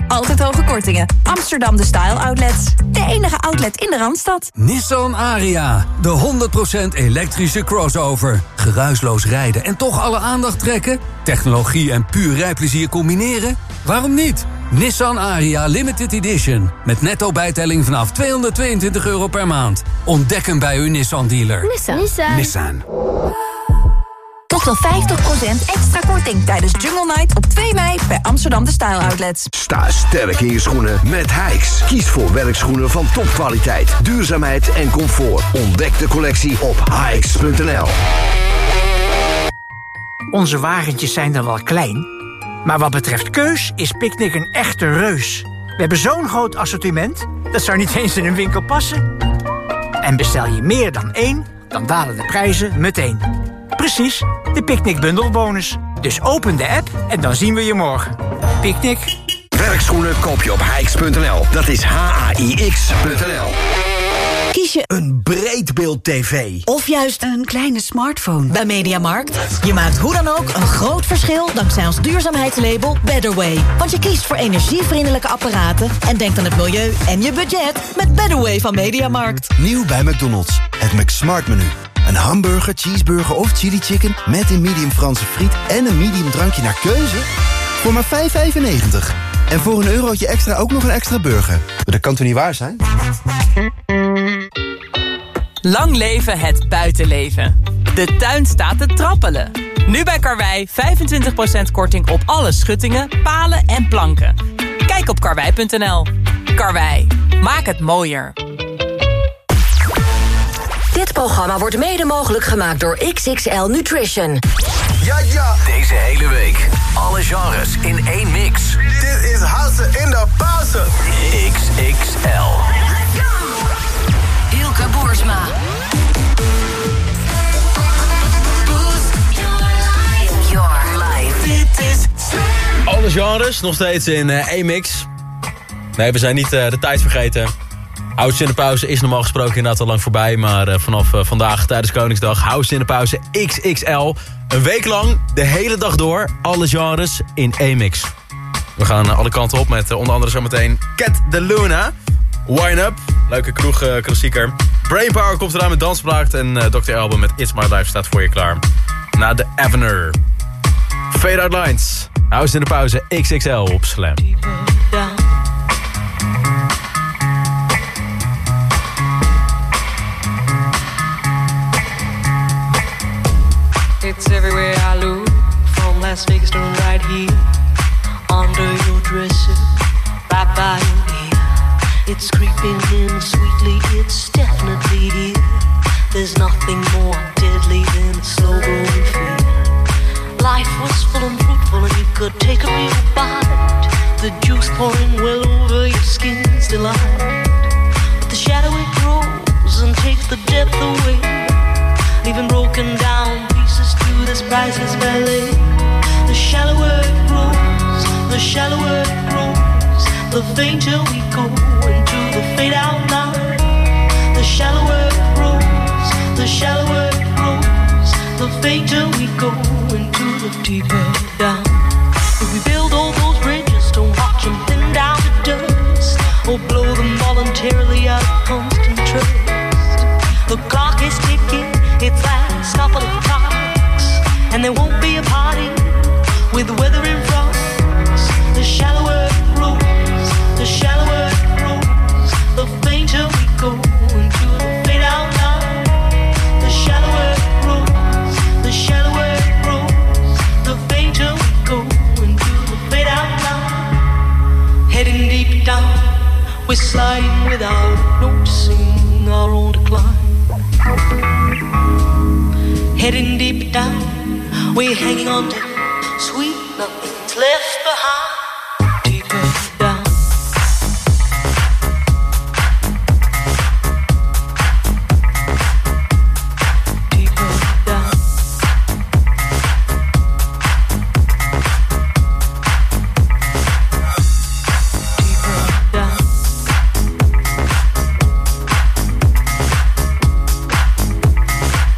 altijd hoge kortingen. Amsterdam De Style Outlets. De enige outlet in de Randstad. Nissan Ariya, de 100% elektrische crossover. Geruisloos rijden en toch alle aandacht trekken? Technologie en puur rijplezier combineren? Waarom niet? Nissan Ariya Limited Edition. Met netto bijtelling vanaf €222 per maand. Ontdek hem bij uw Nissan dealer. Nissan. Tot wel 50% extra korting tijdens Jungle Night op 2 mei bij Amsterdam De Style Outlets. Sta sterk in je schoenen met Hikes. Kies voor werkskoenen van topkwaliteit, duurzaamheid en comfort. Ontdek de collectie op hikes.nl. Onze wagentjes zijn dan wel klein, maar wat betreft keus is Picnic een echte reus. We hebben zo'n groot assortiment, dat zou niet eens in een winkel passen. En bestel je meer dan 1, dan dalen de prijzen meteen. Precies, de Picnic Bundelbonus. Dus open de app en dan zien we je morgen. Picnic. Werkschoenen koop je op hikes.nl. Dat is HAIX.nl. Kies je een breedbeeld tv of juist een kleine smartphone bij Mediamarkt? Je maakt hoe dan ook een groot verschil dankzij ons duurzaamheidslabel Betterway. Want je kiest voor energievriendelijke apparaten en denkt aan het milieu en je budget met Betterway van Mediamarkt. Nieuw bij McDonald's, het McSmart menu. Een hamburger, cheeseburger of chili chicken met een medium Franse friet en een medium drankje naar keuze voor maar €5,95. En voor €1 extra ook nog een extra burger. Dat kan toch niet waar zijn? Lang leven het buitenleven. De tuin staat te trappelen. Nu bij Karwei 25% korting op alle schuttingen, palen en planken. Kijk op karwei.nl. Karwei, maak het mooier. Dit programma wordt mede mogelijk gemaakt door XXL Nutrition. Ja. Deze hele week. Alle genres in één mix. Dit is Hasse in de pauze. XXL. Hilke Boersma. Boost your life. Dit is Alle genres, nog steeds in één mix. Nee, we zijn niet de tijd vergeten. House in de pauze is normaal gesproken inderdaad al lang voorbij. Maar vanaf vandaag tijdens Koningsdag House in de pauze XXL. Een week lang, de hele dag door, alle genres in één mix. We gaan alle kanten op met onder andere zometeen Cat de Luna. Wine Up, leuke kroegklassieker. Brainpower komt eraan met Danspraakt. En Dr. Alban met It's My Life staat voor je klaar. Na de Avener. Fade Out Lines. House in de pauze XXL op Slam. It's everywhere I look, from Las Vegas to right here, under your dresser, right by your ear. It's creeping in sweetly, it's definitely here. There's nothing more deadly than a slow-growing fear. Life was full and fruitful and you could take a real bite. The juice pouring well over your skin's delight. But the shadow it grows and takes the depth away, leaving broken down pieces to this priceless ballet. The shallower it grows, the shallower it grows, the fainter we go into the fade out line. The shallower it grows, the shallower it grows, the fainter we go into the deeper down. If we build all those bridges, don't watch them thin down to dust, or blow them voluntarily out of constant trust. The clock is ticking, its last couple of clocks, and there won't be a party with the weather in front. The shallower it grows, the shallower it grows, the fainter we go into the fade out line. The shallower it grows, the shallower it grows, the fainter we go into the fade out line. Heading deep down, we're sliding without noticing our own decline. Heading deep down, we're hanging on to sweet nothing's left behind. Deeper down. Deeper down. Deeper down.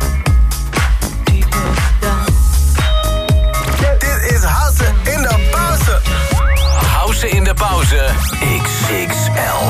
Dit is Hasse in de pauze. XXL.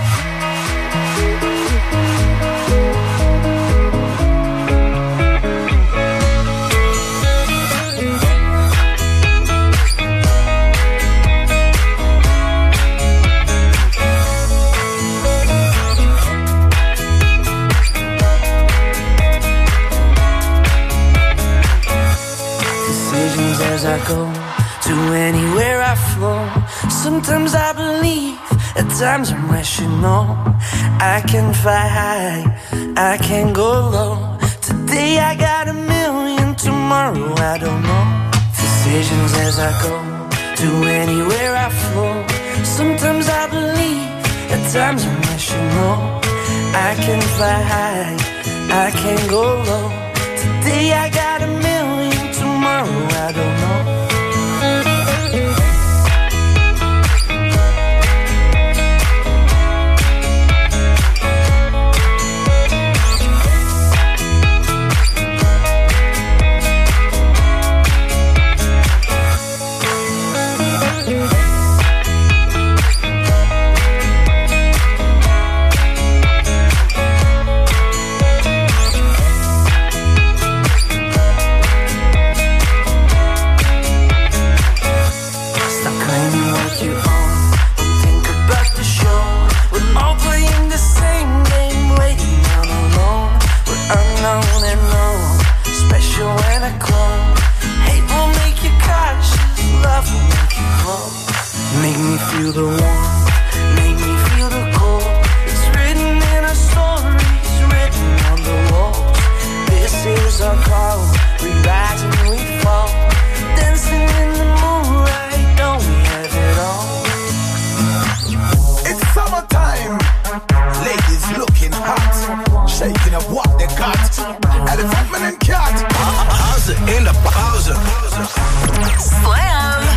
As I go to anywhere I flow, sometimes I believe, at times I'm rational. I can fly high, I can go low. Today I got a million, tomorrow I don't know. Decisions as I go to anywhere I flow. Sometimes I believe, at times I'm rational. I can fly high, I can go low. Today I got a million, tomorrow I don't know. Make me feel the warmth, make me feel the cold. It's written in our stories, written on the walls. This is our call, we rise and we fall. Dancing in the moonlight, don't we have it all? It's summertime, ladies looking hot, shaking up what they got. Elephant man and cat. How's it in the pauze? Slam!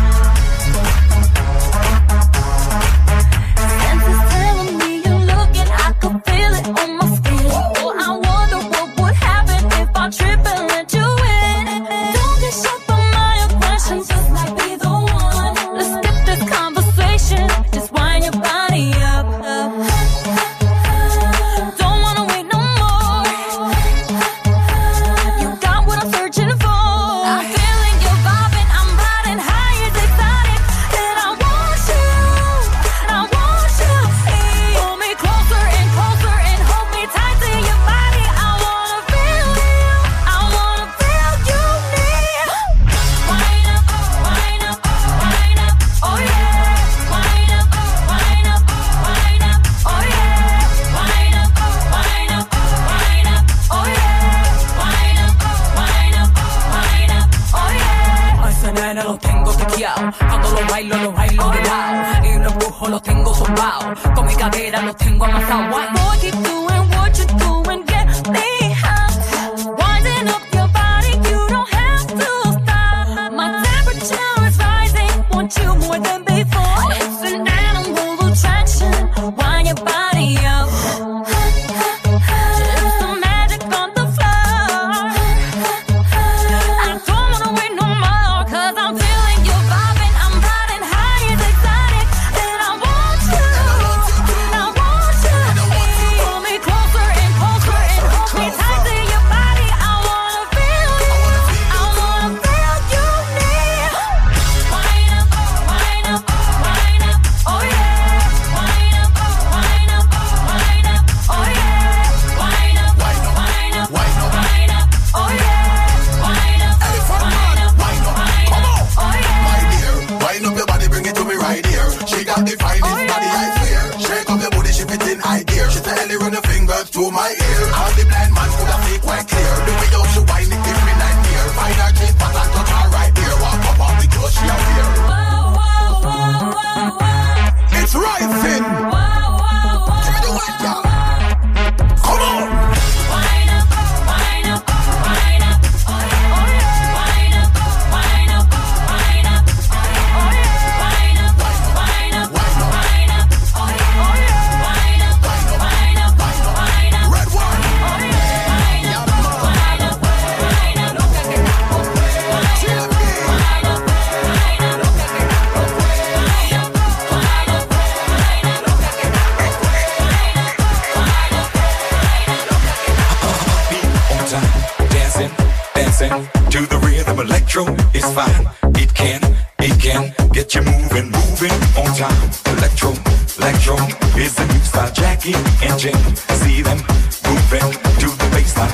Electro is fine. It can get you moving on time. Electro is the new style. Jackie and Jane, see them moving to the baseline.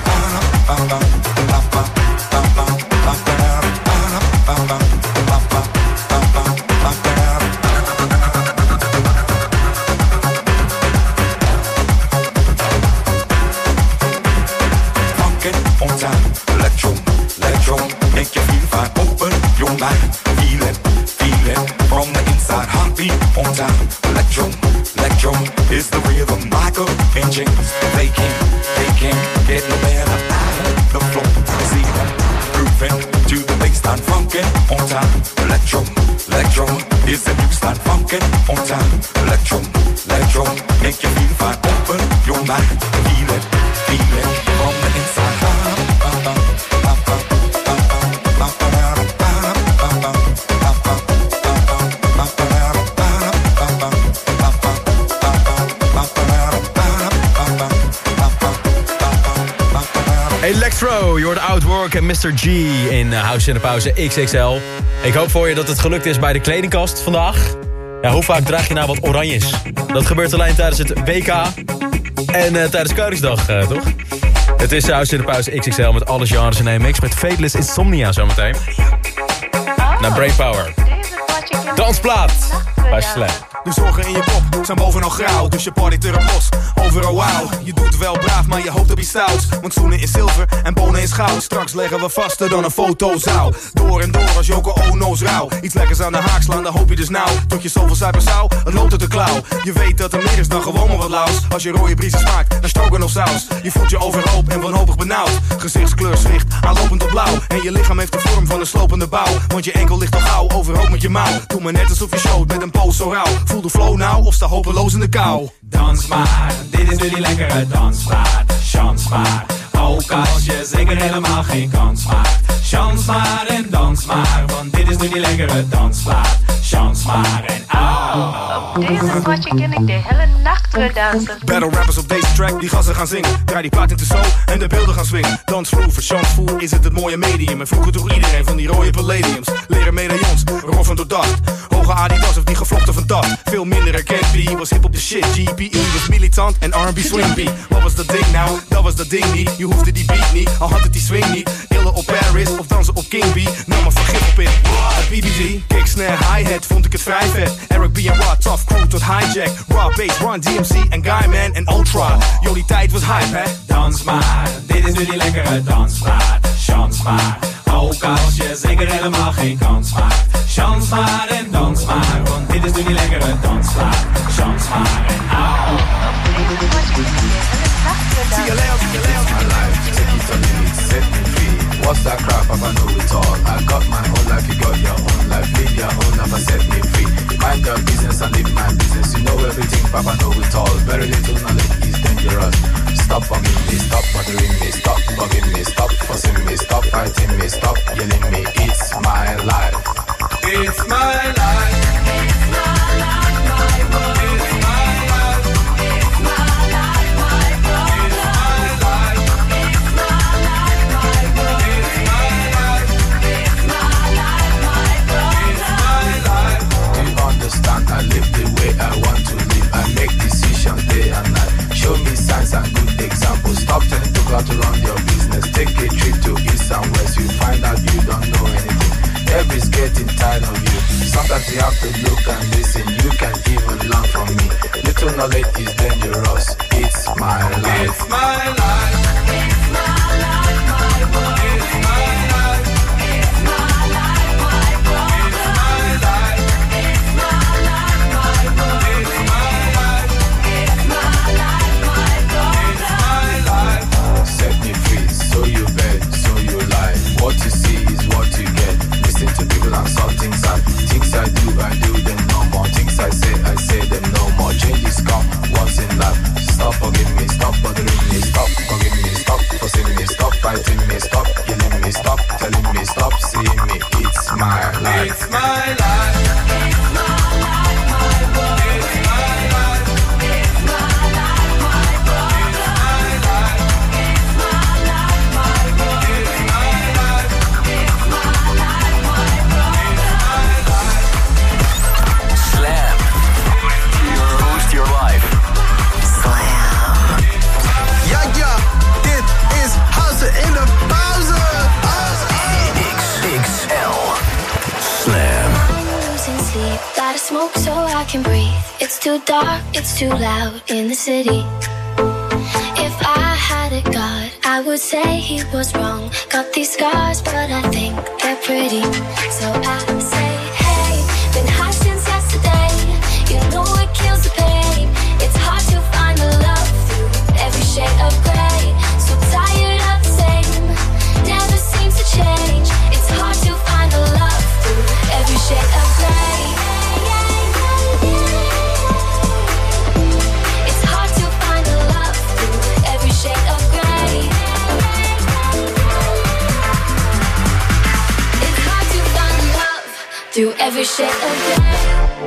Funkin' on time. Electro, make you feel fine. Open your mind, feel it from the inside. Heartbeat on time. Electro is the rhythm. Michael and James, they can't get no better. The floor, see them grooving to the baseline. Funkin' on time. Electro is the new style. Funkin' on time. Electro, make you feel fine. Open your mind, feel it from the inside. Electro, je hoort Outwork en Mr. G in House in de Pauze XXL. Ik hoop voor je dat het gelukt is bij de kledingkast vandaag. Ja, hoe vaak draag je nou wat oranjes? Dat gebeurt alleen tijdens het WK en tijdens Koningsdag, toch? Het is House in de Pauze XXL met alle genres in één mix. Met Fateless Insomnia zometeen. Naar Brainpower. Dansplaat bij Slam. De zorgen in je pop zijn bovenal grauw, dus je partyt erop los. Overal wauw, je doet wel braaf, maar je hoopt op iets stouts. Want schoenen is zilver en bonen is goud. Straks leggen we vaster dan een fotozaal. Door en door als Joko Ono's rauw. Iets lekkers aan de haak slaan, dan hoop je dus nou. Tot je zoveel zuipen zou, het loopt uit de klauw. Je weet dat er meer is dan gewoon maar wat laus. Als je rode briezen smaakt, dan stroken of saus. Je voelt je overhoop en wanhopig benauwd. Gezichtskleur zwicht, aanlopend op blauw. En je lichaam heeft de vorm van een slopende bouw. Want je enkel ligt al gauw, overhoop met je mouw. Doe maar net alsof je showt met een pose zo rauw. Voel de flow nou of sta hopeloos in de kou. Dans maar, dit is nu die lekkere dansplaat. Chans maar, ook als je zeker helemaal geen kans maakt. Chans maar en dans maar, want dit is nu die lekkere dansplaat. Chans maar en Op deze potje kan ik de hele nacht weer dansen. Battle rappers op deze track die gassen gaan zingen. Draai die plaat in de show en de beelden gaan swingen. Dansvloer, voor chansvoer is het mooie medium. En vroeger toch iedereen van die rode palladiums. Leren medaillons, roffen door dacht. Hoge Adidas of die gevlochten van dat. Veel minder herkend, B was hip op de shit. GPE was militant en R&B swing beat. Wat was dat ding nou? Dat was dat ding niet. Je hoefde die beat niet, al had het die swing niet. Illen op Paris of dansen op King B. Nam maar vergif op in. BBG, kick, snare, hi-hat, vond ik het vrij vet. Eric B en Rod, tough crew tot hijack. Raw bass, Run DMC en Guyman en Ultra. Yo, die tijd was hype, hè? Dans maar, dit is nu die lekkere dansplaat. Chans maar, ook als je zeker helemaal geen kans maakt. Chans maar en dans maar, want dit is nu die lekkere dansplaat. Chans maar en What's that crap? I know it all. I got my own life, you got your own life. Live your own life and set me free. Mind your business and live my business. You know everything, Papa know it all. Very little knowledge is dangerous. Stop bugging me, stop bothering me, stop bugging me, stop fussing me, stop fighting me, stop yelling me. It's my life. It's my life. It's my life, my world. It's my life. It's my life, my world. It's my life. It's my life, my world. It's my life. It's my life, my world. It's my life. Do you understand? I live the way I want to live. I make decisions day and night. Show me signs and good examples. Stop telling people how to run your business. Take a trip to east and west. You find out you don't know anything. Everybody's getting tired of you. Sometimes you have to look and listen. You can even learn from me. Little knowledge is dangerous. It's my life. It's my life. It's my life, my world. It's my life. It's my life, my world. It's my life. It's my life, my world. It's my life. It's my life, my world. It's my life. Set me free, so you bet, so you lie. What you see is what you get. Listen to people and saw things I do them no more. Things I say them no more. Changes come once in life. Stop forgiving me, stop bothering me, stop can breathe. It's too dark, it's too loud in the city. If I had a god, I would say he was wrong. Got these scars, but I think they're pretty. So I say, hey, been high since yesterday. You know it kills the pain. It's hard to find the love through every shade of gray. So tired of the same, never seems to change. It's hard to find the love through every shade of gray. It's hard to find the love through every shade of gray. It's hard to find love through every shade of gray.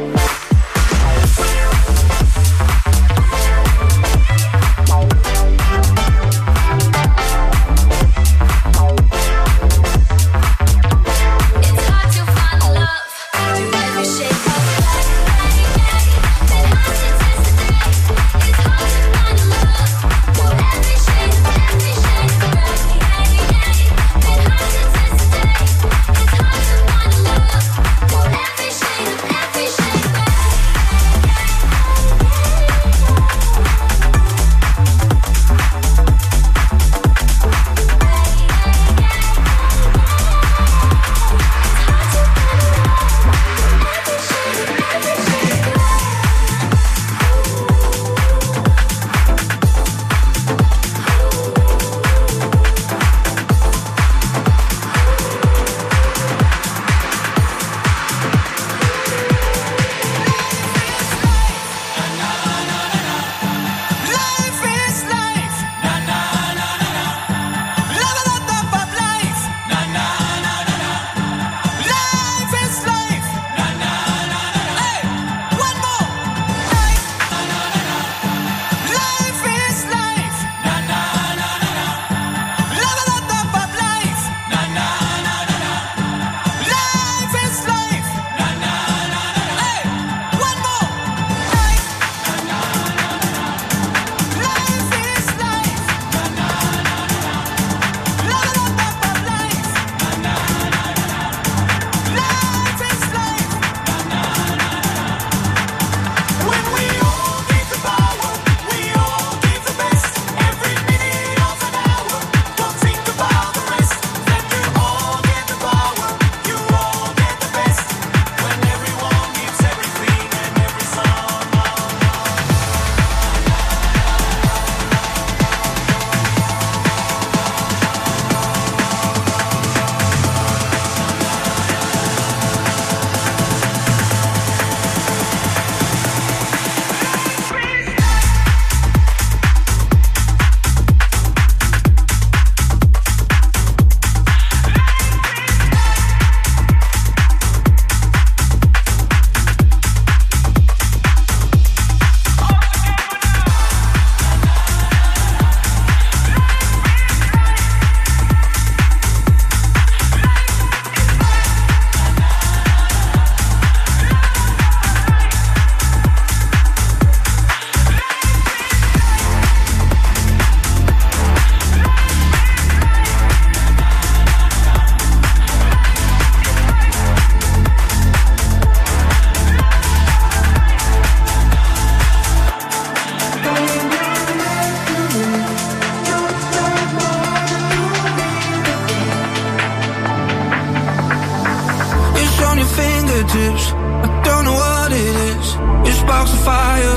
fingertips. I don't know what it is. It sparks a fire.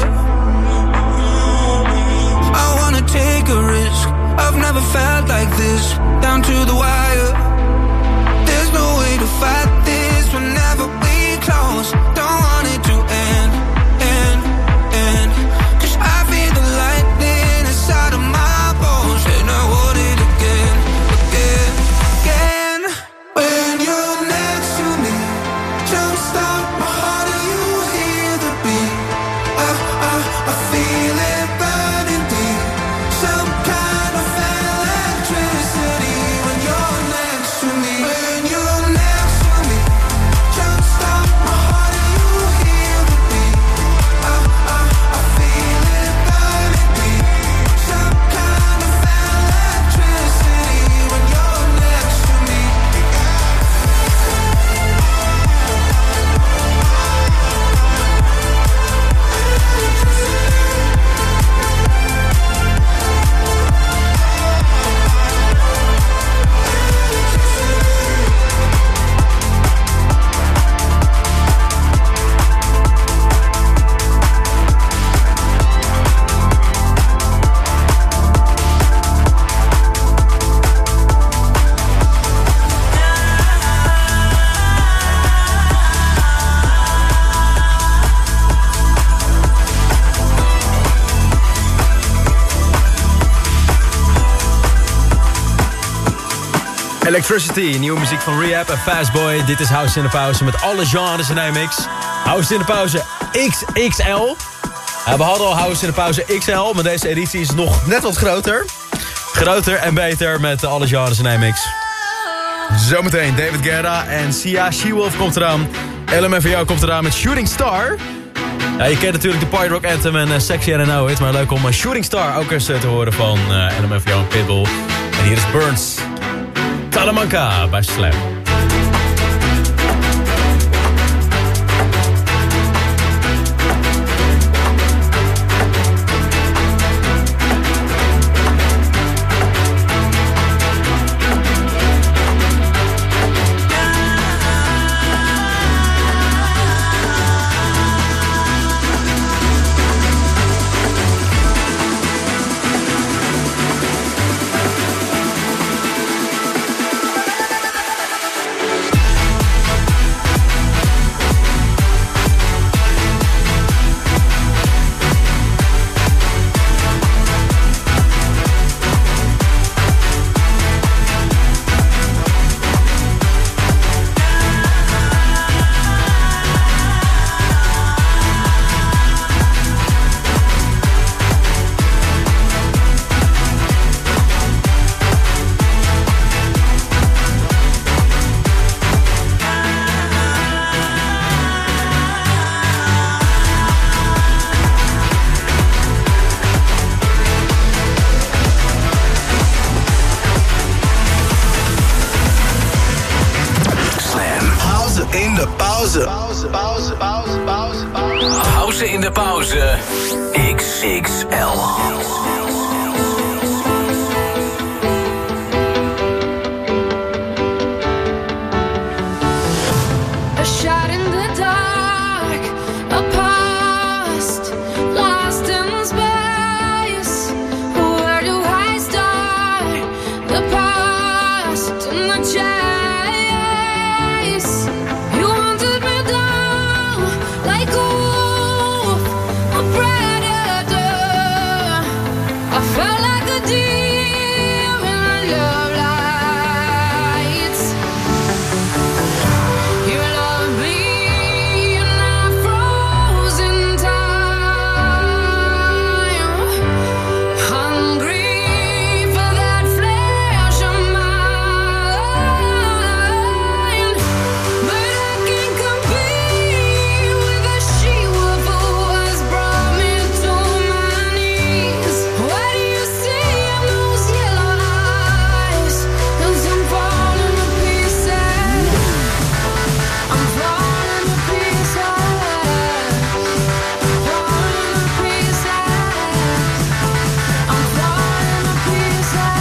I wanna take a risk. I've never felt like this. Down to the wire. There's no way to fight this. Whenever we close, don't want it to end. Cause I feel the lightning inside of my bones, and I want it again. When you're next to me, jumpstart my heart and you hear the beat. I feel it burning deep. Some kind of electricity when you're next to me. When you're next to me, jumpstart my heart and you hear the beat. I feel it burning deep. Some kind of electricity when you're next to me. Electricity, nieuwe muziek van Rehab en Fastboy. Dit is House in de Pauze met alle genres in mix. House in de Pauze XXL. We hadden al House in de Pauze XL, maar deze editie is nog net wat groter. Groter en beter met alle genres in mix. Zometeen David Guetta en Sia She-Wolf komt eraan. LMFAO komt eraan met Shooting Star. Ja, je kent natuurlijk de Party Rock Anthem en Sexy and I Know It. Maar leuk om Shooting Star ook eens te horen van LMFAO en Pitbull. En hier is Burns. Salamanca bij Slam. House in de pauze. XXL. A shot in the dark, a past lost in space. Where do I start? The past and the chase. You wanted me down like a wolf, a predator. I felt like a deer in the love lights. You love me in that frozen time, hungry for that flesh of mine. But I can't compete with the she-wolf who has brought me to my knees. What do you see in those yellow eyes? 'Cause I'm falling to pieces. I'm falling to pieces. Falling to pieces. I'm falling to pieces.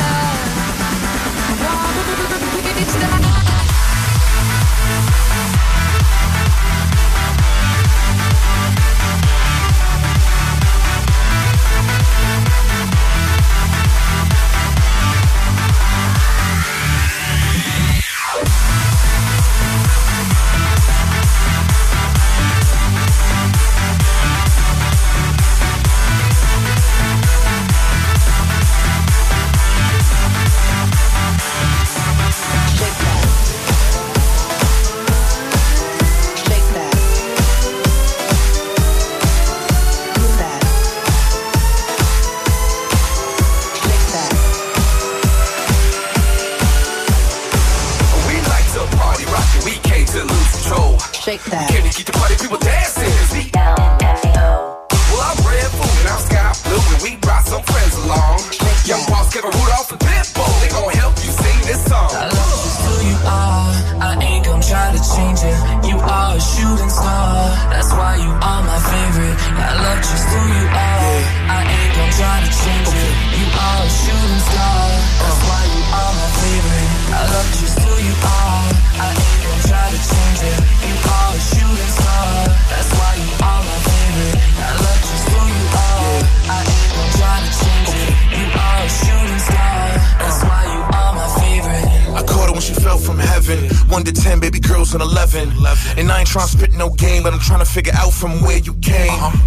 We like to party, rock it, we came to lose control. Shake that. Came to keep the party people dancing. Well, I'm red food and I'm sky blue, and we brought some friends along. Young boss Kevin Rudolph and Pitbull, they gon' help you sing this song. I love just who you are. I ain't gon' try to change it. You are a shooting star. That's why you are my favorite. I love just who you are. I ain't gon' try to change it. You are a shooting star. That's why you are my favorite. I love just who you are. I ain't gon' try to change it. You are a shooting star. That's why you are my favorite. I love just who you are. I ain't gon' try to change it. You are a shooting star. That's why you are my favorite. I caught her when she fell from heaven. 1 to 10, baby girls on 11. And I ain't trying to spit no game, but I'm trying to figure out from where you came.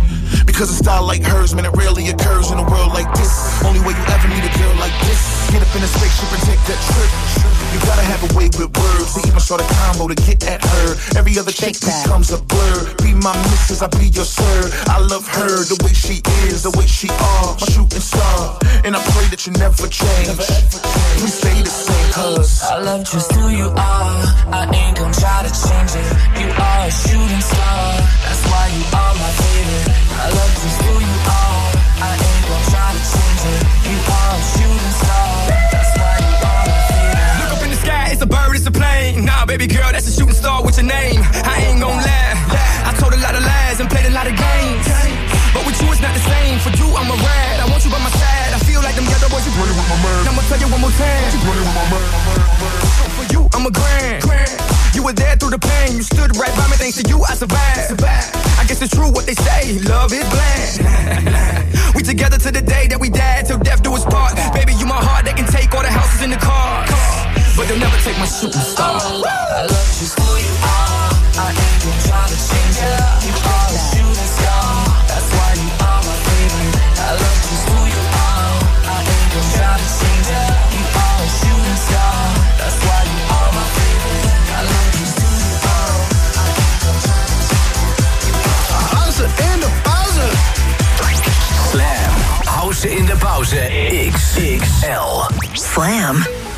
Because a style like hers, man, it rarely occurs in a world like this. Only way you ever need a girl like this. Get up in a spaceship and take that trip. You gotta have a way with words to even start a combo to get at her. Every other chick becomes a blur. Be my missus, I be your sir. I love her, the way she is, the way she are, my shooting star. And I pray that you never change. Please stay the same, cause I love just who you are. I ain't gon' try to change it. You are a shooting star. That's why you are my favorite. I love just who you are. I ain't gon' try to change it. You are a shooting star. That's why you are my favorite. Look up in the sky, it's a bird, it's a plane. Nah, baby girl, that's a shooting star with your name. I ain't gon' lie. I told a lot of lies and played a lot of games. But with you, it's not the same. For you, I'm a ride. I want you by my side. I feel like them ghetto boys. You running with my man. I'ma tell you one more time. You running with my man. So for you, I'm a grand. You were there through the pain. You stood right by me. Thanks to you, I survived. I guess it's true what they say. Love is blind. We together to the day that we die. Till death do us part. Baby, you my heart. They can take all the houses in the cars, but they'll never take my shooting star. I love just who you are. I ain't gon' try to change it. You are a shooting star. That's why you are my favorite. I love just who you are. I ain't gon' try to change it. You are a shooting star. That's why you are my favorite. I love just who you are. I ain't gon' try to change it. House in de pauze. Slam. House in de pauze. XXL. Slam.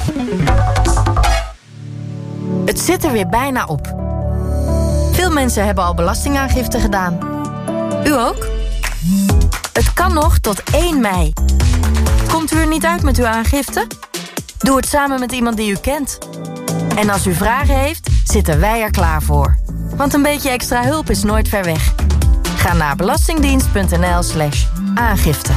Het zit er weer bijna op. Veel mensen hebben al belastingaangifte gedaan. U ook? Het kan nog tot 1 mei. Komt u er niet uit met uw aangifte? Doe het samen met iemand die u kent. En als u vragen heeft, zitten wij er klaar voor. Want een beetje extra hulp is nooit ver weg. Ga naar belastingdienst.nl/aangifte.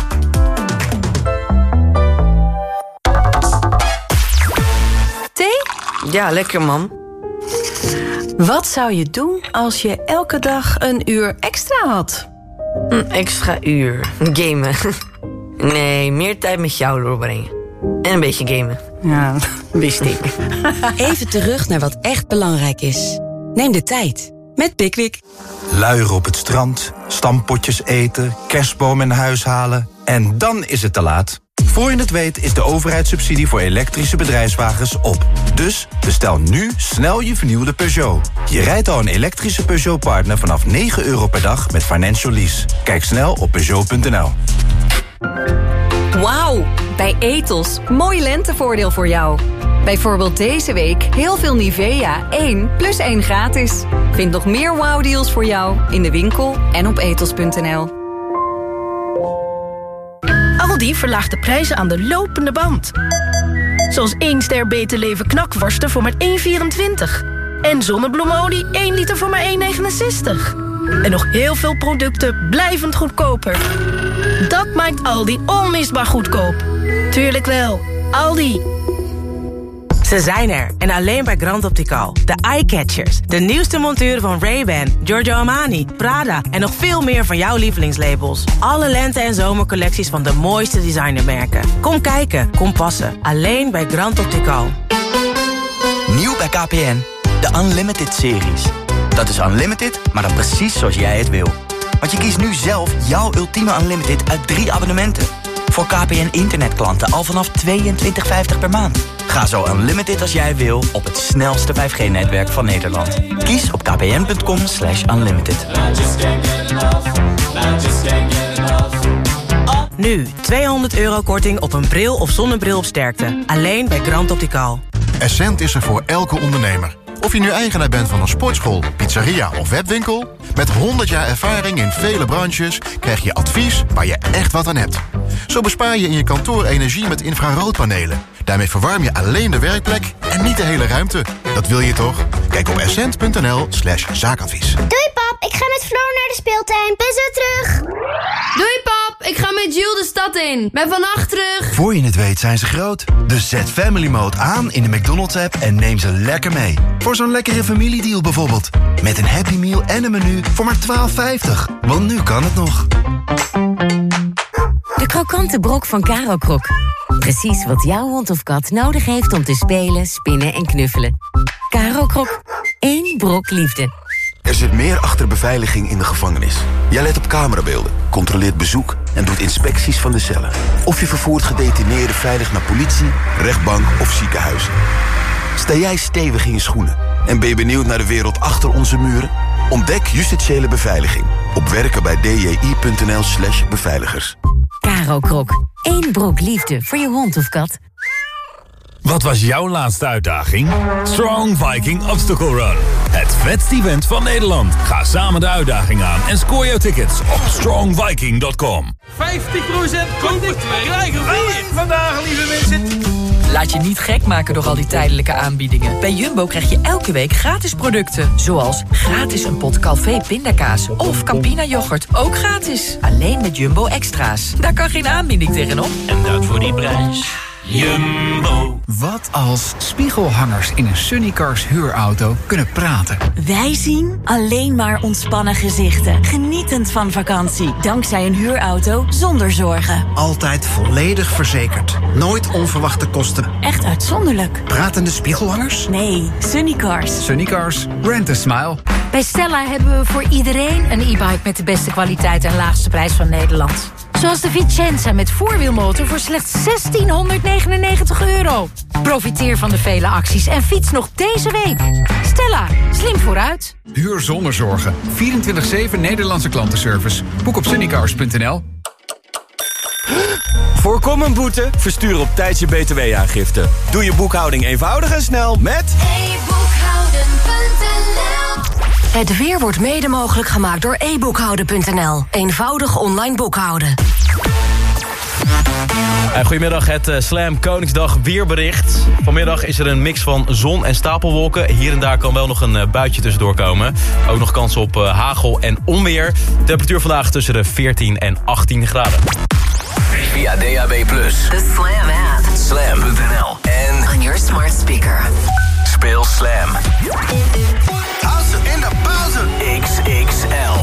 Thee? Ja, lekker, mam. Wat zou je doen als je elke dag een uur extra had? Extra uur? Gamen. Nee, meer tijd met jou doorbrengen. En een beetje gamen. Ja, wist ik. Even terug naar wat echt belangrijk is. Neem de tijd met Pickwick. Luieren op het strand, stampotjes eten, kerstboom in huis halen. En dan is het te laat. Voor je het weet is de overheidssubsidie voor elektrische bedrijfswagens op. Dus bestel nu snel je vernieuwde Peugeot. Je rijdt al een elektrische Peugeot Partner vanaf €9 per dag met Financial Lease. Kijk snel op Peugeot.nl. Wauw, bij Ethos. Mooi lentevoordeel voor jou. Bijvoorbeeld deze week heel veel Nivea 1 + 1 gratis. Vind nog meer wauwdeals voor jou in de winkel en op ethos.nl. Aldi verlaagt de prijzen aan de lopende band. Zoals 1 ster Beter Leven knakworsten voor maar €1,24. En zonnebloemolie 1 liter voor maar €1,69. En nog heel veel producten blijvend goedkoper. Dat maakt Aldi onmisbaar goedkoop. Tuurlijk wel, Aldi. Ze zijn er en alleen bij Grand Optical. De Eyecatchers, de nieuwste monturen van Ray-Ban, Giorgio Armani, Prada en nog veel meer van jouw lievelingslabels. Alle lente- en zomercollecties van de mooiste designermerken. Kom kijken, kom passen. Alleen bij Grand Optical. Nieuw bij KPN, de Unlimited series. Dat is unlimited, maar dan precies zoals jij het wil. Want je kiest nu zelf jouw ultieme unlimited uit 3 abonnementen. Voor KPN internetklanten al vanaf €22,50 per maand. Ga zo unlimited als jij wil op het snelste 5G-netwerk van Nederland. Kies op kpn.com/unlimited. Nu, €200 korting op een bril of zonnebril op sterkte. Alleen bij Grand Optical. Essent is er voor elke ondernemer. Of je nu eigenaar bent van een sportschool, pizzeria of webwinkel, met 100 jaar ervaring in vele branches krijg je advies waar je echt wat aan hebt. Zo bespaar je in je kantoor energie met infraroodpanelen. Daarmee verwarm je alleen de werkplek en niet de hele ruimte. Dat wil je toch? Kijk op essent.nl/zaakadvies. Doei pap, ik ga met Floor naar de speeltuin. Ben zo terug. Doei pap, ik ga met Jules de stad in. Ben vannacht terug. Voor je het weet zijn ze groot. Dus zet Family Mode aan in de McDonald's-app en neem ze lekker mee. Voor zo'n lekkere familiedeal bijvoorbeeld. Met een Happy Meal en een menu voor maar $12,50. Want nu kan het nog. De krokante brok van Caro Krok. Precies wat jouw hond of kat nodig heeft om te spelen, spinnen en knuffelen. Caro Krok. 1 brok liefde. Er zit meer achter beveiliging in de gevangenis. Jij let op camerabeelden, controleert bezoek en doet inspecties van de cellen. Of je vervoert gedetineerden veilig naar politie, rechtbank of ziekenhuis. Sta jij stevig in je schoenen en ben je benieuwd naar de wereld achter onze muren? Ontdek justitiële beveiliging op werkenbijdji.nl/beveiligers. Caro Krok. 1 brok liefde voor je hond of kat. Wat was jouw laatste uitdaging? Strong Viking Obstacle Run. Het vetste event van Nederland. Ga samen de uitdaging aan en scoor jouw tickets op strongviking.com. 50% korting, krijgen 4 vandaag, lieve mensen. Laat je niet gek maken door al die tijdelijke aanbiedingen. Bij Jumbo krijg je elke week gratis producten. Zoals gratis een pot Calvé pindakaas of Campina yoghurt. Ook gratis. Alleen met Jumbo Extra's. Daar kan geen aanbieding tegenop. En dat voor die prijs. Jumbo. Wat als spiegelhangers in een Sunnycars huurauto kunnen praten? Wij zien alleen maar ontspannen gezichten. Genietend van vakantie. Dankzij een huurauto zonder zorgen. Altijd volledig verzekerd. Nooit onverwachte kosten. Echt uitzonderlijk. Pratende spiegelhangers? Nee, Sunnycars. Sunnycars. Rent a smile. Bij Stella hebben we voor iedereen een e-bike met de beste kwaliteit en laagste prijs van Nederland. Zoals de Vicenza met voorwielmotor voor slechts €1699. Profiteer van de vele acties en fiets nog deze week. Stella, slim vooruit. Huur zonder zorgen. 24/7 Nederlandse klantenservice. Boek op sunnycars.nl. Voorkom een boete, verstuur op tijd je btw-aangifte. Doe je boekhouding eenvoudig en snel met... Het weer wordt mede mogelijk gemaakt door e-boekhouden.nl. Eenvoudig online boekhouden. Goedemiddag, het Slam Koningsdag weerbericht. Vanmiddag is er een mix van zon en stapelwolken. Hier en daar kan wel nog een buitje tussendoor komen. Ook nog kans op hagel en onweer. Temperatuur vandaag tussen de 14 en 18 graden. Via DAB+. The Slam app. Slam.nl. En on your smart speaker. Speel Slam. House in de pauze. XXL.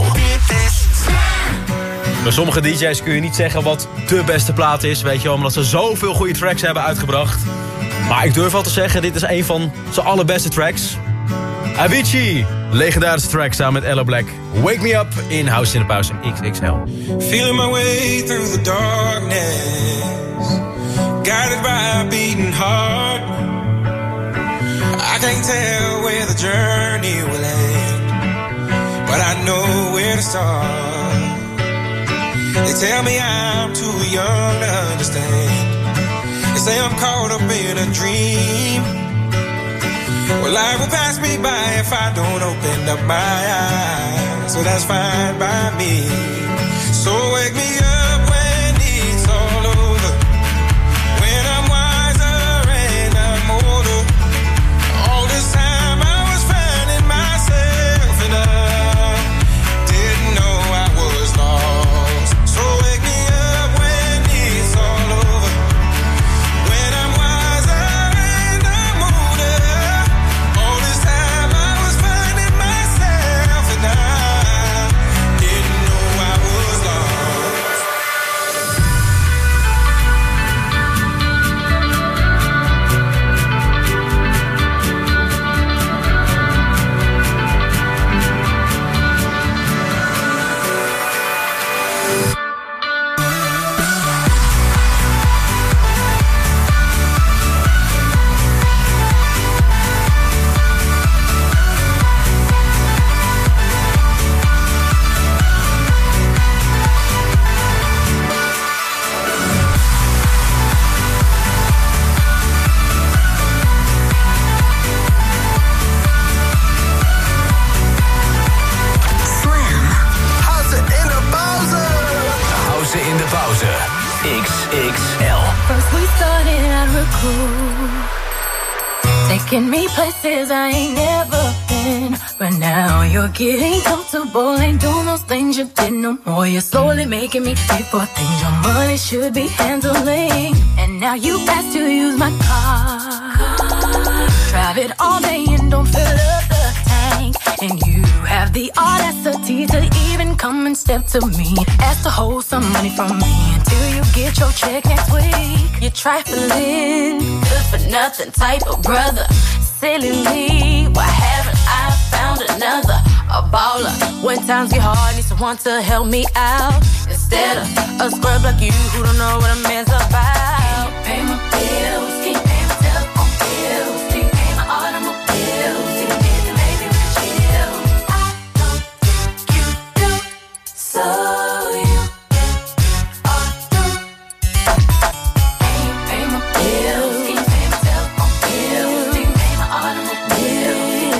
Bij sommige DJ's kun je niet zeggen wat de beste plaat is, weet je wel, omdat ze zoveel goede tracks hebben uitgebracht. Maar ik durf wel te zeggen, dit is een van zijn allerbeste tracks. Avicii, legendarische track samen met Ella Black. Wake Me Up in House in de Pauze XXL. Feeling my way through the darkness, guided by a beating heart. I can't tell where the journey will end, but I know where to start. They tell me I'm too young to understand. They say I'm caught up in a dream. Well, life will pass me by if I don't open up my eyes. So that's fine by me. So wake me up when it's all over, when I'm wiser and I'm older. All this time I was finding myself and I didn't know I was lost. So wake me up when it's all over, when I'm wiser and I'm older. All this time I was finding myself and I didn't know I was lost. House in de pauze. House in de pauze. XXL. First we started out real cool, taking me places I ain't never been. But now you're getting comfortable, ain't doing those things you did no more. You're slowly making me pay for things your money should be handling. And now you ask to use my car. Drive it all day and don't fill up the tank. And you have the audacity to even come and step to me, ask to hold some money from me until you get your check next week. You're trifling, good for nothing type of brother. Silly me, why haven't I found found another, a baller. When times get hard, need someone to help me out. Instead of a scrub like you who don't know what a man's about. Pay my bills, keep paying my telephone bills, keep paying my automobiles, keep paying the baby with chill. I don't think you do, so you get all through. And you pay my bills, keep paying my telephone bills, keep paying my automobiles.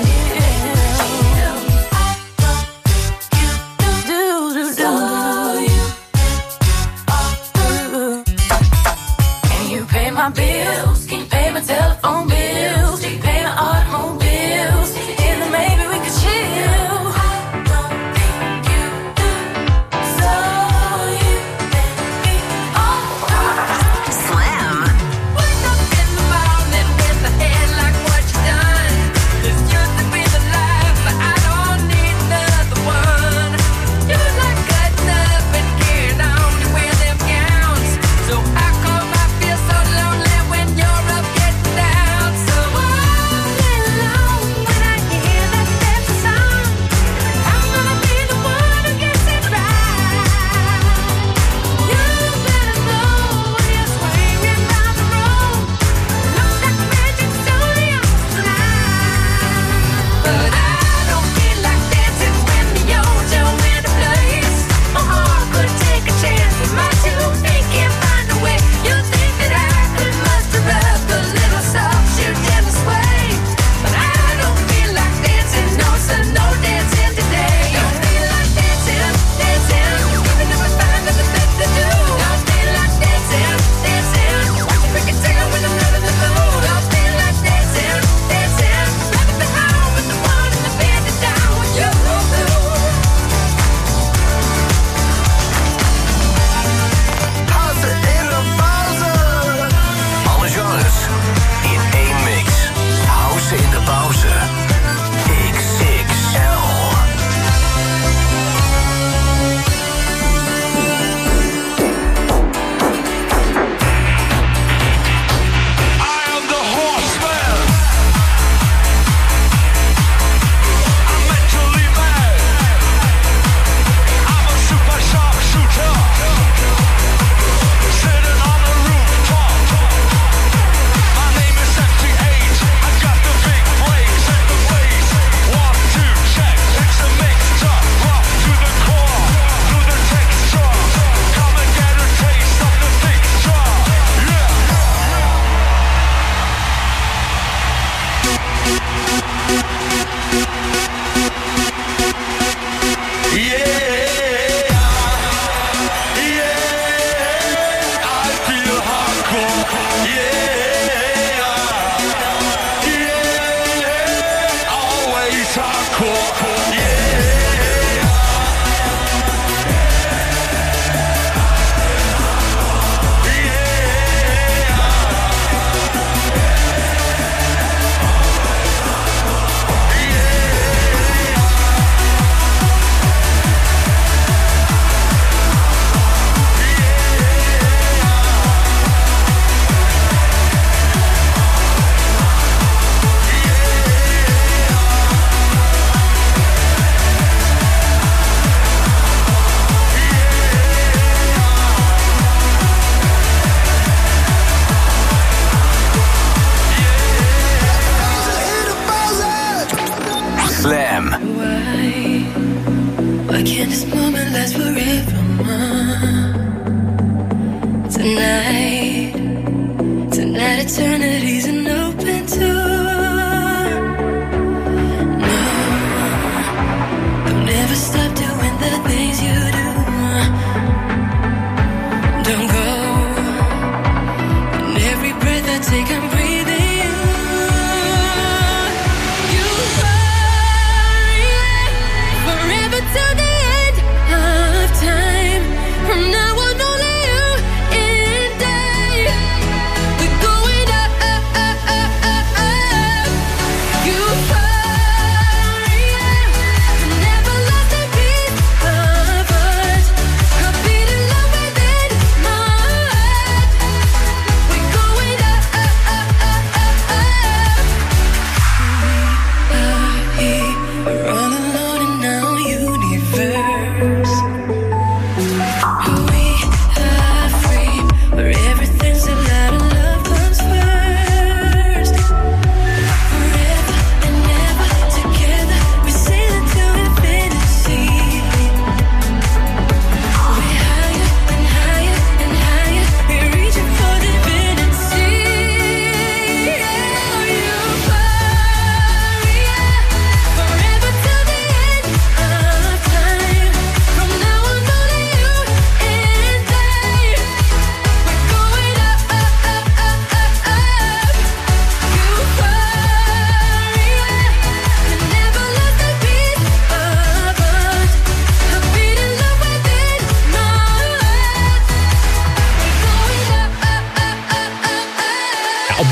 My bills, can you pay my telephone bills? Can you pay my automobiles? And then maybe we could chill. I don't think you do, so you let me all Slim. Wake up in the morning with the head like what you done. 'Cause you're the reason life, but I don't need another one. You like cutting up and carrying on, you wear them gowns. So I call my feel so lonely when you're up getting down. So all alone when I hear that dance song, I'm gonna be the one who gets it right. You better know when you're swinging down the road, looks like magic slowly on tonight. But I don't feel like dancing when the Yojo in the place. My heart could take a chance, but my two feet can't find a way. You think that I could muster up a little soft shoe in the sway, but I don't feel like dancing, no, so no dancing today. Don't feel like dancing, even if I find nothing better to do. Don't feel like dancing, watch a freaking tail when I'm not in the mood. Don't feel like dancing, rather be home with the one in the bed that's down with you. House in de pauze. Alle genres in één mix. House in de pauze. XXL. I am the horseman. I'm mentally mad. I'm a super sharpshooter. Sitting on a rooftop. My name is 78. I got the big brains and the face. 1, 2, check. It's a mixture. Rough to the core, to the texture. Come and get a taste of the fixture. Yeah. I feel hardcore. Always hardcore. Slam. Why can't this moment last forever, Tonight eternity's an open door. No, don't never stop doing the things you do. Don't go. And every breath I take, I'm breathing you. You are forever till the end of time. From now on, only you and I. We're going up, up, up.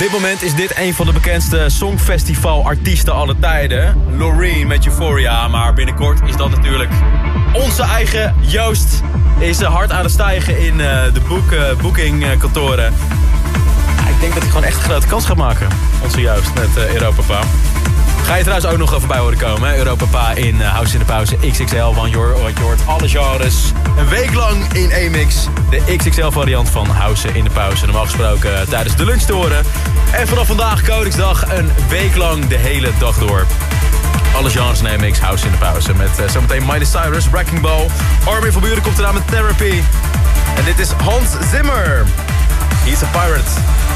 dit moment is dit een van de bekendste songfestivalartiesten aller tijden. Loreen met Euphoria, maar binnenkort is dat natuurlijk onze eigen Joost. Is hard aan het stijgen in de bookingkantoren. Ik denk dat hij gewoon echt een grote kans gaat maken, onze Joost, met Europapa. Ga je trouwens ook nog voorbij horen komen, hè? Europapa in House in de Pauze XXL, want je hoort alle genres een week lang in één mix. De XXL variant van House in de Pauze, normaal gesproken tijdens de lunch te horen. En vanaf vandaag, Koningsdag, een week lang de hele dag door. Alle genres in één mix, House in de Pauze. Met zometeen Miley Cyrus, Wrecking Ball. Armin van Buuren komt eraan met Therapy. En dit is Hans Zimmer. He's a pirate.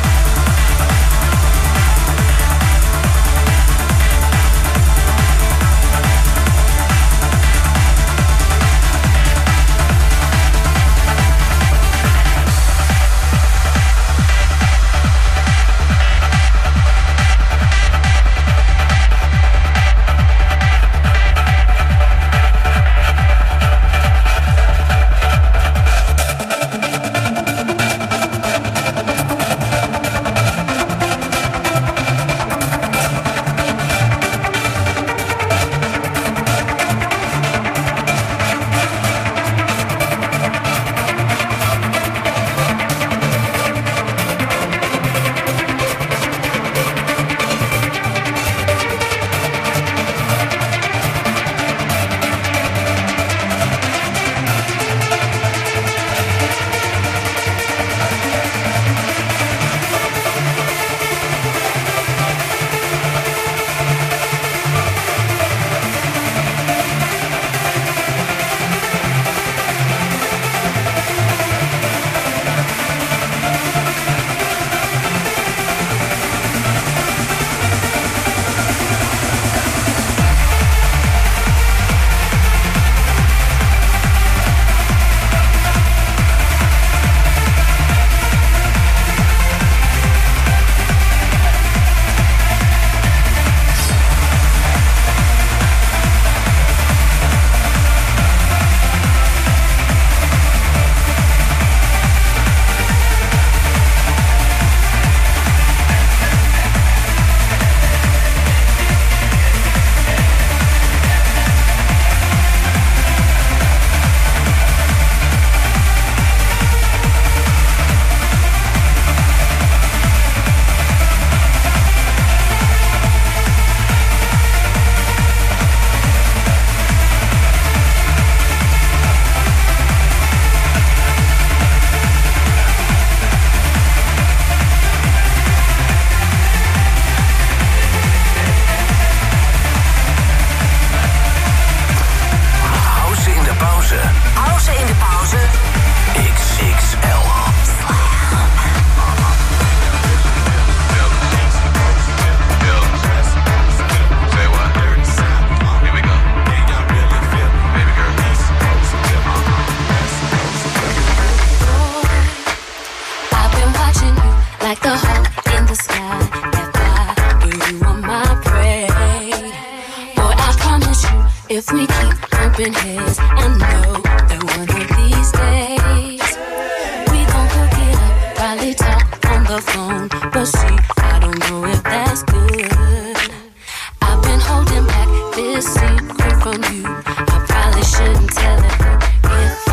If we keep bumping heads, I know that one of these days we gon' hook it up, probably talk on the phone, but see, I don't know if that's good. I've been holding back this secret from you. I probably shouldn't tell it, but if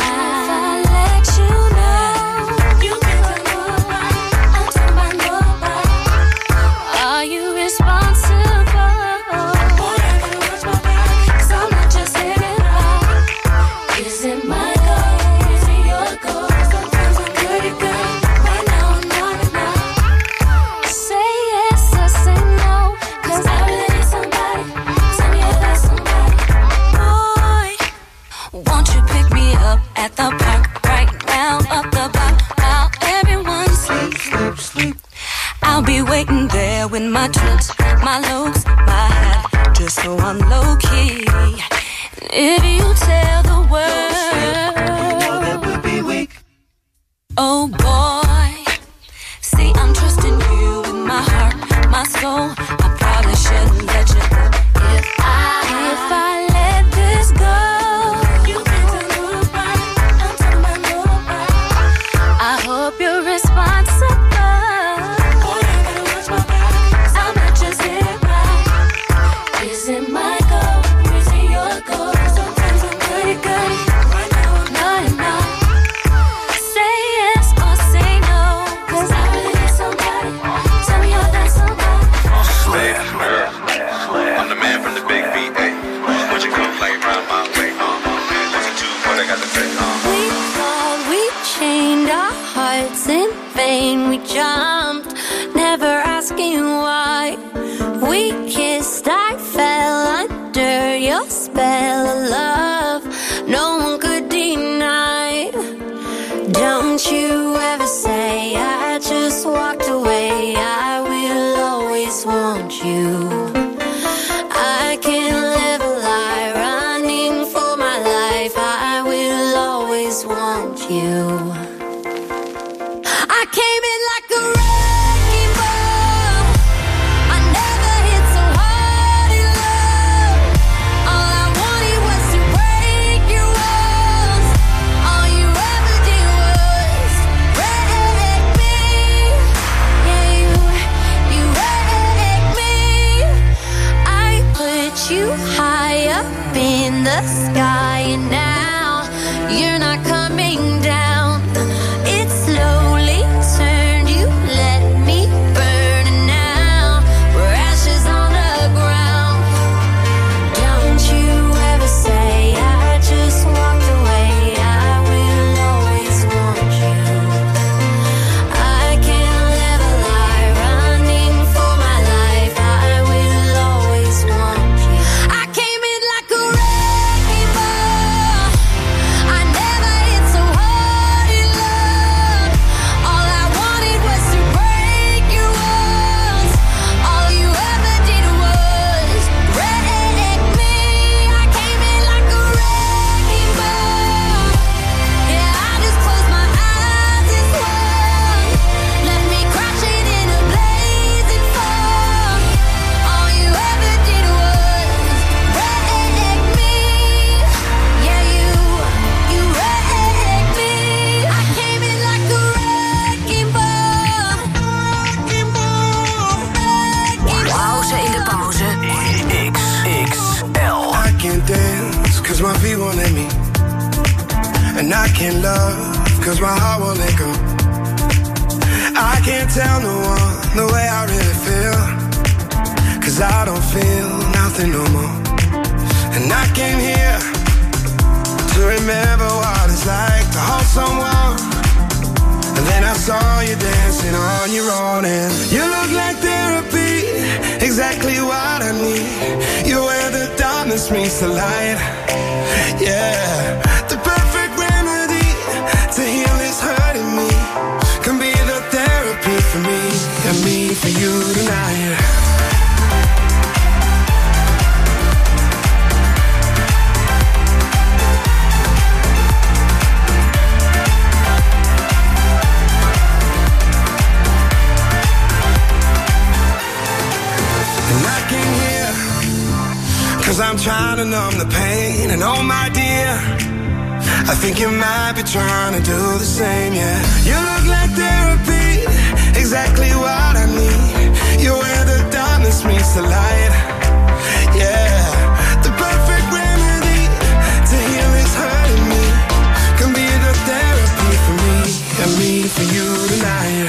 I let you know, you can tell nobody, I'm talking about nobody. Are you responsible? At the park right now, up the block, while everyone sleep. I'll be waiting there with my trunks, my locs, my hat, just so I'm low key. And if you tell the world, you know that we'll be weak. Oh boy, see I'm trusting you with my heart, my soul. I probably shouldn't let you go. If I let this go. I hope you're responsible. hearts in vain. We jumped, never asking why. We kissed, I fell under your spell of love. No one could deny. Don't you ever say I just walked away. I will always want you. I can't live a lie, running for my life. I will always want you. I came in like a wrecking ball. I never hit so hard in love. All I wanted was to break your walls. All you ever did was wreck me. Yeah, you wrecked me. I put you high up in the sky, and now you're not coming down. It slowly turned, you let me burn, and now we're ashes on the ground. Don't you ever say I just walked away. I will always want you. I can't live a lie, running for my life. I will always want you. I came in like a wrecking ball. I never hit so hard in love. All I wanted was to break your walls. All you ever did was wreck me. I came in like a wrecking ball. Yeah, I just closed my eyes and swung. Let me crash it in a blazing fall. All you ever did was wreck me. Yeah, you wrecked me. I came in like a wrecking ball. Pauze in de pauze. XXL. I can't dance cause my feet won't let me. And I can't love cause my heart won't let go. I can't tell no one the way I really feel, cause I don't feel nothing no more. And I came here to remember what it's like to hold someone. And then I saw you dancing on your own, and you look like therapy, exactly what I need. You're where the darkness meets the light. Yeah, the perfect remedy to heal is hurting me. Can be the therapy for me and me for you tonight. Cause I'm trying to numb the pain. And oh my dear, I think you might be trying to do the same, yeah. You look like therapy, exactly what I need. You're where the darkness meets the light. Yeah, the perfect remedy to heal is hurting me. Can be the therapy for me and me for you tonight.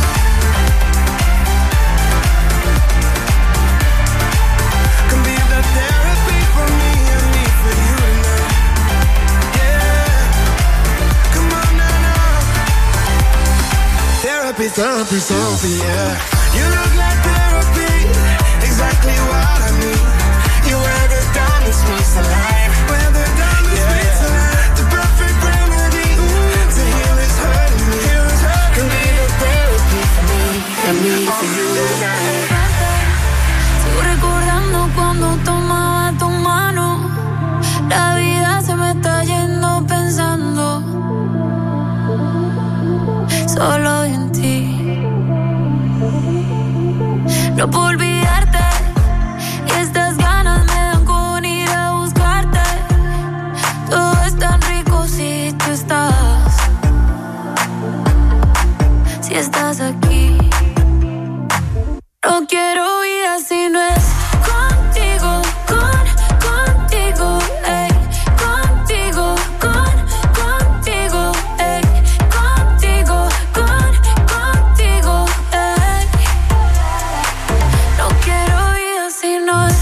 Therapy, yeah. You look like therapy, exactly what I need. You're where the darkness meets the light. Where the darkness meets the light. The perfect remedy to heal is hurting me. Can be the therapy for me and me for you tonight. Sigo recordando cuando tomaba tu mano. La vida se me está yendo pensando solo en ti. No puedo olvidarte y estas ganas me dan con ir a buscarte. Todo es tan rico si tú estás, si estás aquí. No quiero vida si no es contigo, contigo, ey, contigo, contigo, ey, contigo, contigo, ey. No quiero vida si no es.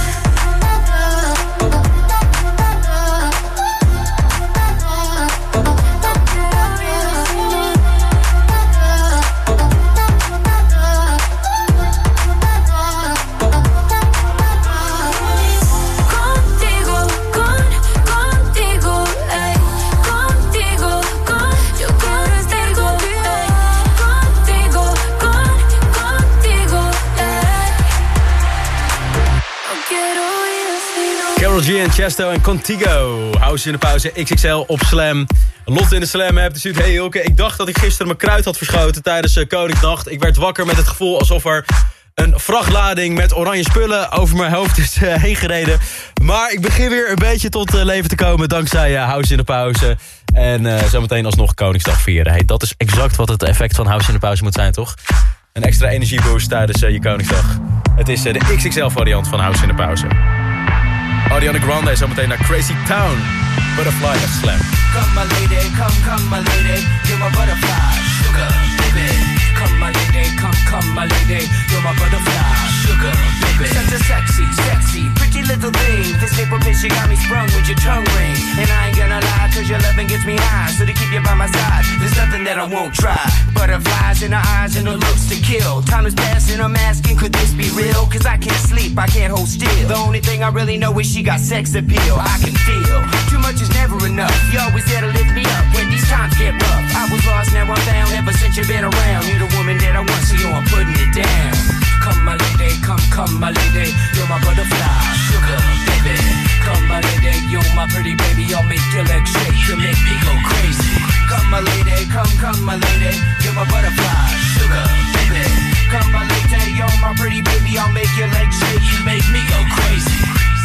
Carol G en Chesto en Contigo. House in de pauze, XXL op Slam. Lotte in de Slam app, dus hey Hilke. Ik dacht dat ik gisteren mijn kruid had verschoten tijdens Koningsnacht. Ik werd wakker met het gevoel alsof er een vrachtlading met oranje spullen over mijn hoofd is heen gereden. Maar ik begin weer een beetje tot leven te komen dankzij House in de pauze. En zometeen alsnog Koningsdag vieren. Hey, dat is exact wat het effect van House in de pauze moet zijn, toch? Een extra energieboost tijdens je Koningsdag. Het is de XXL variant van House in de pauze. Ariana Grande zometeen naar Crazy Town. Butterfly at Slam. Come my lady, come my lady, you're my butterfly, sugar, baby. Come my lady, come my lady, you're my butterfly, sugar, baby. Such a sexy, pretty little thing. This paper bitch, you got me sprung with your tongue ring. And I ain't gonna lie, cause your loving gets me high. So to keep you by my side, there's nothing that I won't try. Butterflies in her eyes and her looks to kill. Time is passing, I'm asking, could this be real? Cause I can't sleep, I can't hold still. The only thing I really know is she got sex appeal. I can feel, too much is never enough. You always there to lift me up when these times get rough. I was lost, now I'm found, ever since you've been around. You're the woman that I want, so I'm putting it down. Come my lady, come my lady, you're my butterfly, sugar, baby. Come my lady, you're my pretty baby, I'll make your legs shake, you make me go crazy. Come my lady, come my lady, you're my butterfly, sugar, baby. Come my lady, you're my pretty baby, I'll make your legs shake, you make me go crazy.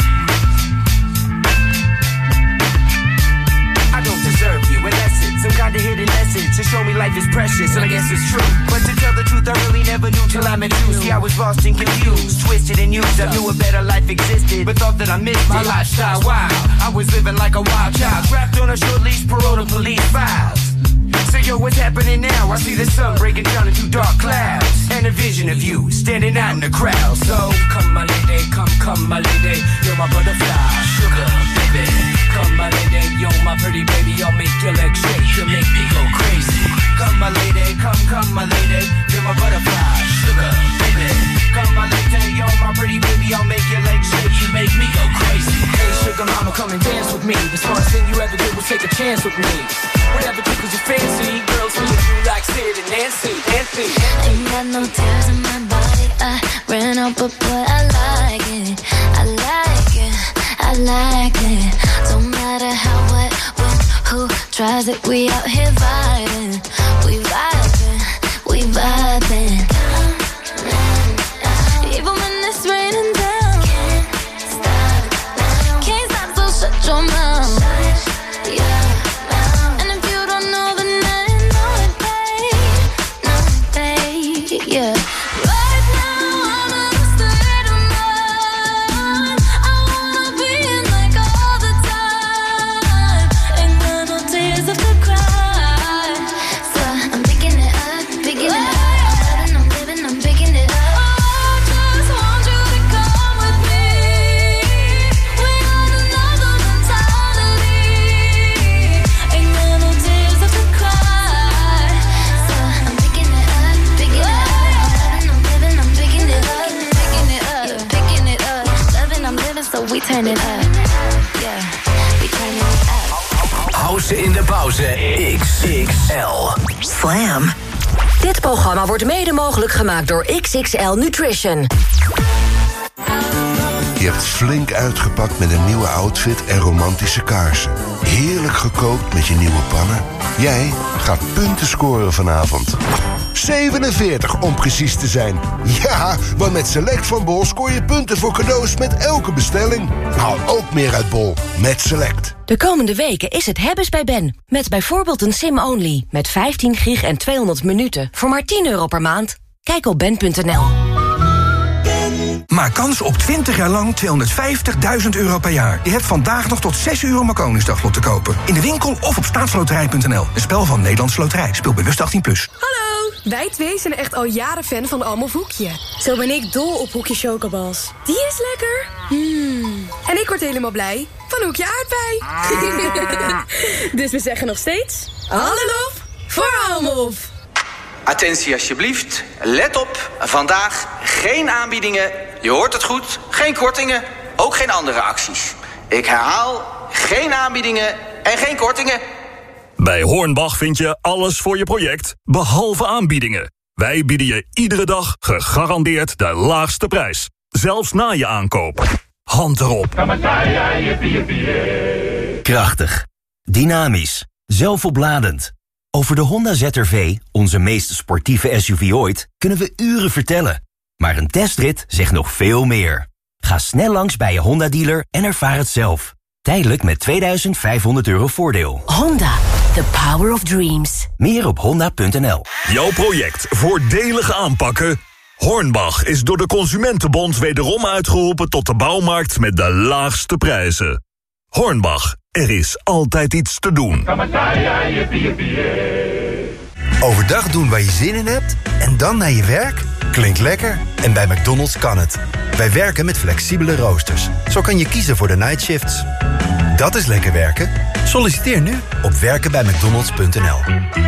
I don't deserve you, unless it's some kind of hidden message to show me life is precious, and I guess it's true. But to tell the truth, I really never knew till I met you. See, I was lost and confused, twisted and used. I knew a better life existed, but thought that I missed my lifestyle wild. I was living like a wild child, trapped on a short leash, parole to police files. So yo, what's happening now? I see the sun breaking down into dark clouds, and a vision of you standing out in the crowd. So come my lady, come my lady, you're my butterfly, sugar, baby. Come my lady, you're my pretty baby, I'll make your legs shake, you make me go crazy. Come my lady, come my lady, you're my butterfly, sugar, baby. Come my lady, you're my pretty baby, I'll make your legs shake, you make me go crazy. Hey sugar mama, come and dance with me. The smartest thing you ever did was take a chance with me. Whatever tickles your fancy, girls me and you like Sid and Nancy. Ain't got no tears in my body, I ran out, but boy, I like it. I like it, I like it. Don't matter how, what, when, who tries it, we out here vibing. We vibing, we vibing. Even when it's raining down, can't stop, so shut your mouth. Yeah. And if you don't know, then I know it, babe. No, babe, yeah. Right now, I'm in a state of mind. I wanna be in like all the time. Ain't got no tears left to cry. So I'm picking it up, picking it up. I'm living, I'm picking it up. Oh, I just want you to come with me. We on another mentality. Ain't got no tears left to cry. So I'm picking it up, picking it up. I'm living, I'm picking it up, picking it up, picking it up. Loving, I'm living, so we turn it up. Yeah, we turn it up. House in de pauze, XXL. Slam. Dit programma wordt mede mogelijk gemaakt door XXL Nutrition. Je hebt flink uitgepakt met een nieuwe outfit en romantische kaarsen. Heerlijk gekookt met je nieuwe pannen. Jij gaat punten scoren vanavond. 47 om precies te zijn. Ja, want met Select van Bol scoor je punten voor cadeaus met elke bestelling. Haal ook meer uit Bol met Select. De komende weken is het hebben's bij Ben. Met bijvoorbeeld een SIM-only. Met 15 gig en 200 minuten. Voor maar €10 per maand. Kijk op ben.nl. Maak kans op 20 jaar lang €250.000 per jaar. Je hebt vandaag nog tot 6 uur om een Koningsdaglot te kopen. In de winkel of op staatsloterij.nl. Een spel van Nederlandse Loterij. Speel bewust 18+. Hallo! Wij twee zijn echt al jaren fan van Almof Hoekje. Zo ben ik dol op Hoekje Chocobals. Die is lekker. En ik word helemaal blij van Hoekje Aardbei. Dus we zeggen nog steeds... Hallo voor Almof! Attentie alsjeblieft, let op, vandaag geen aanbiedingen, je hoort het goed, geen kortingen, ook geen andere acties. Ik herhaal, geen aanbiedingen en geen kortingen. Bij Hornbach vind je alles voor je project, behalve aanbiedingen. Wij bieden je iedere dag gegarandeerd de laagste prijs, zelfs na je aankoop. hand erop. Krachtig, dynamisch, zelfopladend. Over de Honda ZR-V, onze meest sportieve SUV ooit, kunnen we uren vertellen. Maar een testrit zegt nog veel meer. Ga snel langs bij je Honda-dealer en ervaar het zelf. Tijdelijk met €2500 voordeel. Honda, the power of dreams. Meer op honda.nl. Jouw project voordelig aanpakken? Hornbach is door de Consumentenbond wederom uitgeroepen tot de bouwmarkt met de laagste prijzen. Hornbach, er is altijd iets te doen. Overdag doen waar je zin in hebt en dan naar je werk? Klinkt lekker. En bij McDonald's kan het. Wij werken met flexibele roosters. Zo kan je kiezen voor de nightshifts. Dat is lekker werken. Solliciteer nu op werkenbijmcdonalds.nl.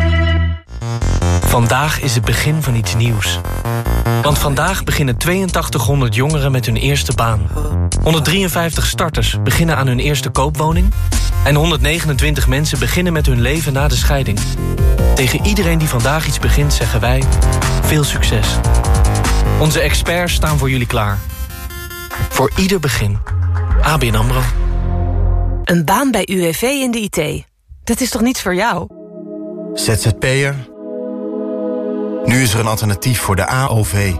Vandaag is het begin van iets nieuws. Want vandaag beginnen 8200 jongeren met hun eerste baan. 153 starters beginnen aan hun eerste koopwoning. En 129 mensen beginnen met hun leven na de scheiding. Tegen iedereen die vandaag iets begint zeggen wij: veel succes. Onze experts staan voor jullie klaar. Voor ieder begin. ABN AMRO. Een baan bij UWV in de IT. Dat is toch niets voor jou? ZZP'er. Nu is er een alternatief voor de AOV.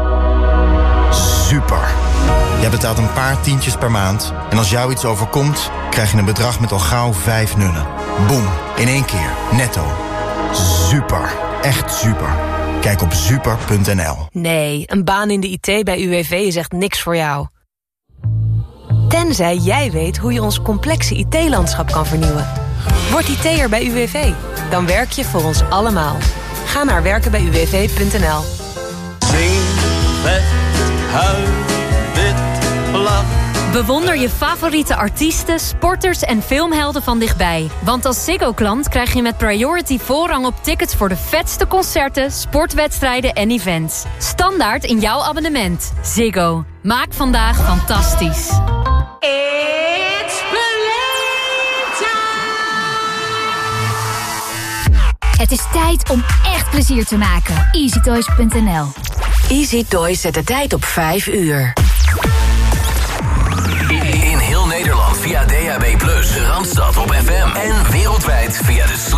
Super. Jij betaalt een paar tientjes per maand. En als jou iets overkomt, krijg je een bedrag met al gauw 5 nullen. Boom, in 1 keer, netto. Super, echt super. Kijk op super.nl. Nee, een baan in de IT bij UWV is echt niks voor jou. Tenzij jij weet hoe je ons complexe IT-landschap kan vernieuwen. Word IT'er bij UWV. Dan werk je voor ons allemaal. Ga naar werkenbijuwv.nl. Zing, vet, huil, wit, lach. Bewonder je favoriete artiesten, sporters en filmhelden van dichtbij. Want als Ziggo-klant krijg je met Priority voorrang op tickets voor de vetste concerten, sportwedstrijden en events. Standaard in jouw abonnement. Ziggo. Maak vandaag fantastisch. Het is tijd om echt plezier te maken. EasyToys.nl. Easy Toys zet de tijd op 5 uur. In heel Nederland via DAB+, Randstad op FM en wereldwijd via de